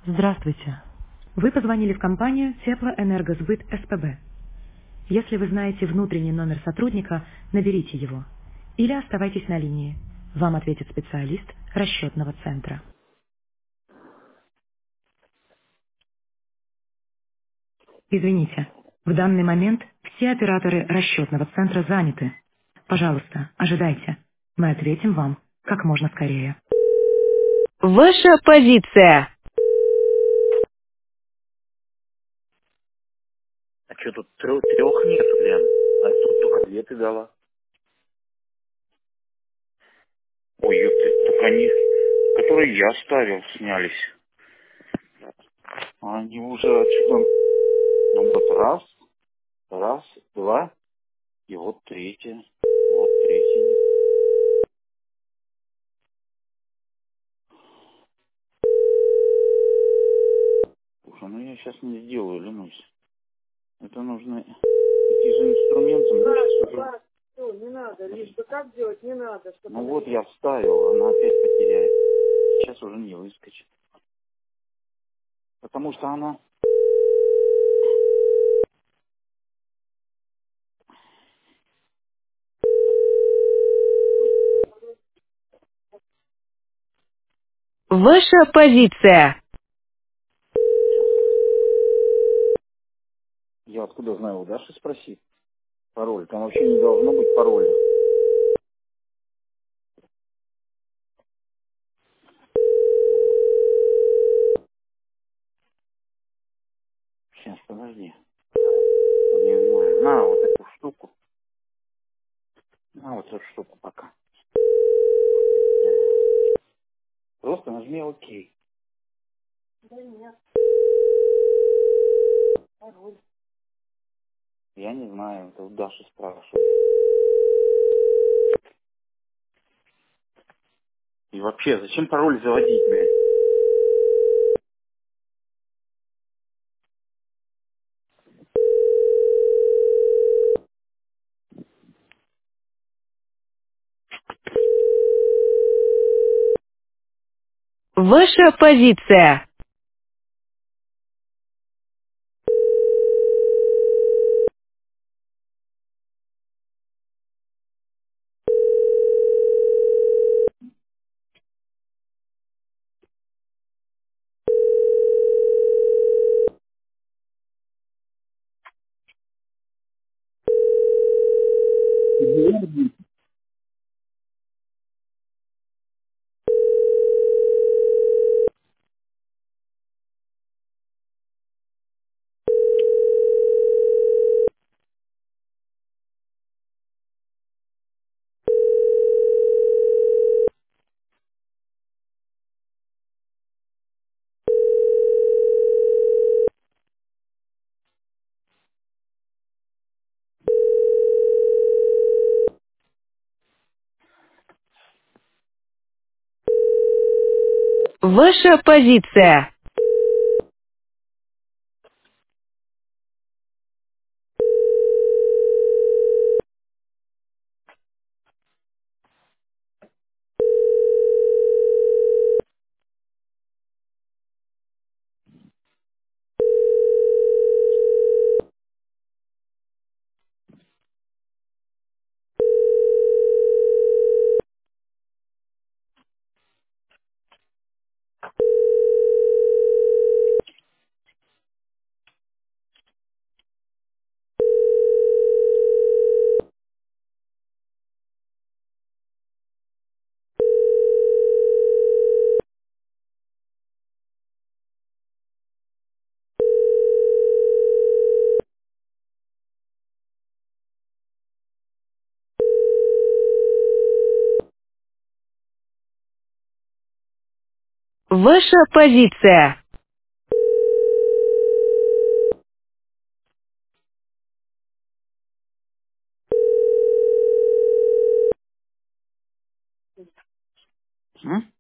Здравствуйте. Вы позвонили в компанию Теплоэнергосбыт СПБ. Если вы знаете внутренний номер сотрудника, наберите его. Или оставайтесь на линии. Вам ответит специалист расчетного центра. Извините, в данный момент все операторы расчетного центра заняты. Пожалуйста, ожидайте. Мы ответим вам как можно скорее. Ваша позиция. А что тут трех нет, Лен? А тут только две ты дала. Ой, ёпты, так они, которые я ставил, снялись. А они уже что? Ну вот раз, два, и вот третья. Вот третья. Слушай, ну я сейчас не сделаю, Ленусь. Это нужно идти за инструментом. Ну, сейчас уже... Всё, не надо, лишь бы как делать, не надо, чтобы Ну она вот не... я вставил, она опять потеряет. Сейчас уже не выскочит. Потому что она... Ваша позиция. Я откуда знаю, у Даши спроси пароль. Там вообще не должно быть пароля. Сейчас, подожди. Не знаю. На вот эту штуку. На вот эту штуку пока. Просто нажми ОК. Да нет, пароль. Я не знаю, это у Даши спрашиваю. И вообще, зачем пароль заводить, блядь? Ваша позиция. Ваша позиция. Ваша позиция. М?